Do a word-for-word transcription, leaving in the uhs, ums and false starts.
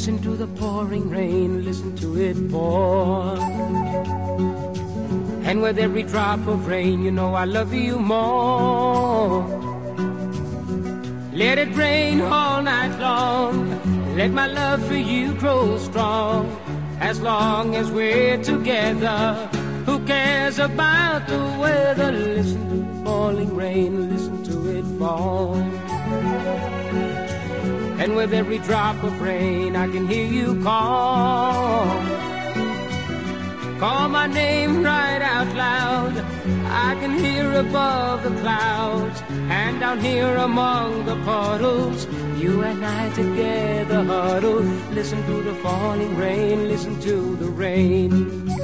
Listen to the pouring rain, listen to it pour. And with every drop of rain, you know I love you more. Let it rain all night long, let my love for you grow strong. As long as we're together, who cares about the weather? Listen to the falling rain, listen to it fall. And with every drop of rain, I can hear you call. Call my name right out loud. I can hear above the clouds, and down here among the puddles, you and I together huddle. Listen to the falling rain, listen to the rain.